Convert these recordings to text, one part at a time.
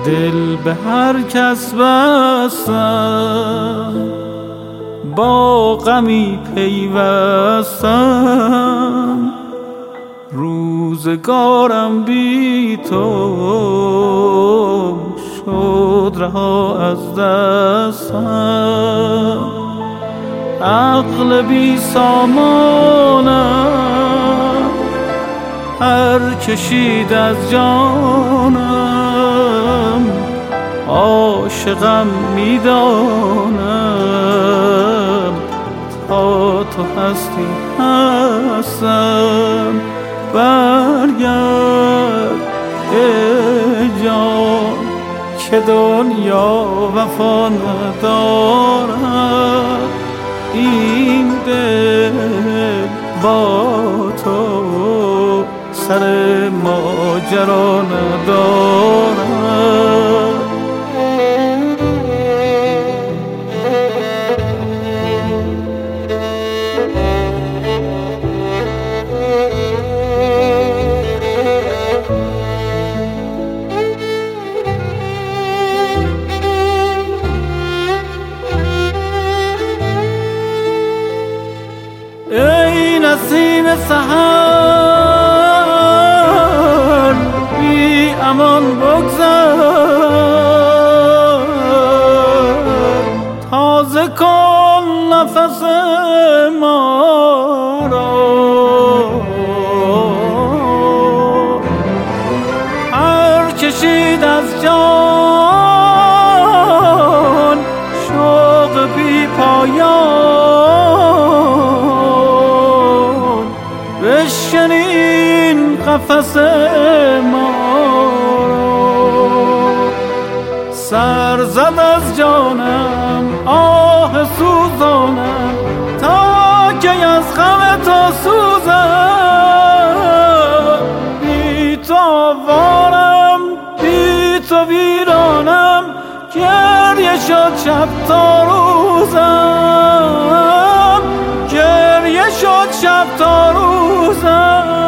دل به هر کس بستم، با غمی پیوستم. روزگارم بی تو شد رها از دستم. عقل بی سامانم هر کشید از جانم. عاشقم میدانم تا تو هستی هستم. برگرد ای جان که دنیا وفا ندارد. این دل با تو سر ماجرا ندارد. ای نسیم سحر بی امان بگذر. تازه کن نفس ما را، هر کشید از جان شوق بی پایان. بشکنین قفس ما را، سر زد از جانم آه سوزانم. تا کی از غم تو سوزم؟ بی تو آوارم، بی تو ویرانم. گریه شد شب تا روزم، گریه شد شب تا روزم.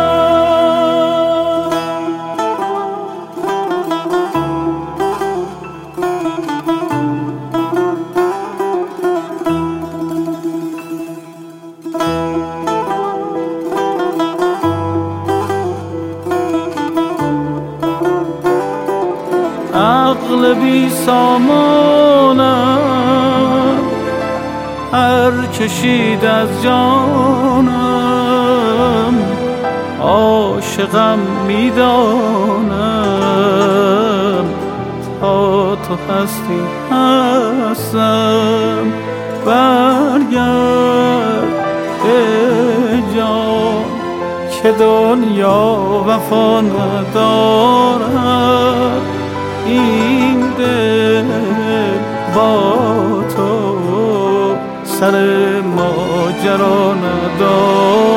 عقل بی سامانم هر کشید از جانم. عاشقم میدانم تا تو هستی هستم. برگرد ای جان که دنیا وفا ندارد. این دل با تو سر ماجرا ندارد.